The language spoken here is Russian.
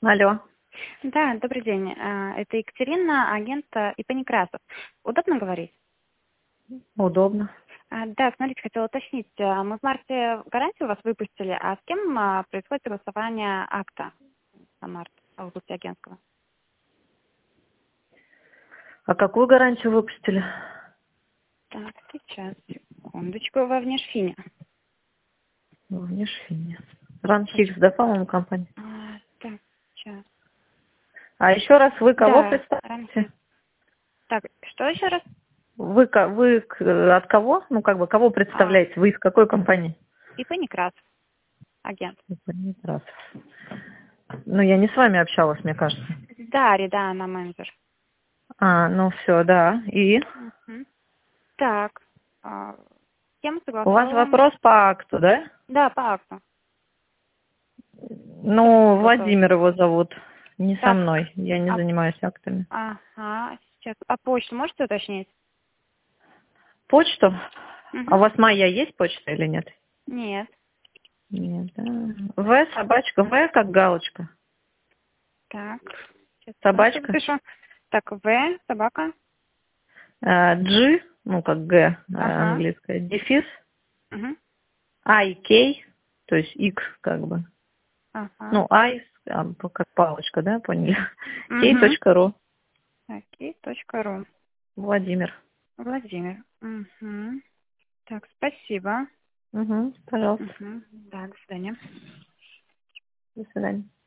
Алло. Да, добрый день. Это Екатерина, агент ИП Некрасов. Удобно говорить? Удобно. Да, смотрите, хотела уточнить. Мы в марте гарантию у вас выпустили, а с кем происходит согласование акта на март в области агентского? А какую гарантию выпустили? Так, сейчас, секундочку, во Внешфине. Внешфине. Ранхикс, да, по-моему, компания? Так, сейчас. А еще раз, вы кого Да, представляете? Так, что еще раз? От кого? Ну, как бы, кого представляете? Вы из какой компании? ИП Некрасов, агент. Некрасов. Ну, я не с вами общалась, мне кажется. Дарья, да, она менеджер. Ну все, да. И? Мгм. Так, тему У вас согласовываем. вопрос по акту, да? Да, по акту. Тоже Ну, согласовывать. Владимир его зовут. Не со Так, мной. Я не а, занимаюсь актами. ага, сейчас. А почту можете уточнить? Почту? А у Угу. вас моя есть почта или нет? Нет. Нет, да. Собачка, как галочка. Так, сейчас сразу Собачка. запишу. Так, собака. G, ну как Г Ага. английская, дефис, Угу. I, K, то есть X как бы. Ага. Ну, I, как палочка, да, поняли? Угу. K.ru. Окей.ру. Владимир. Владимир. Угу. Так, спасибо. Угу, пожалуйста. Угу. Да, до свидания. До свидания.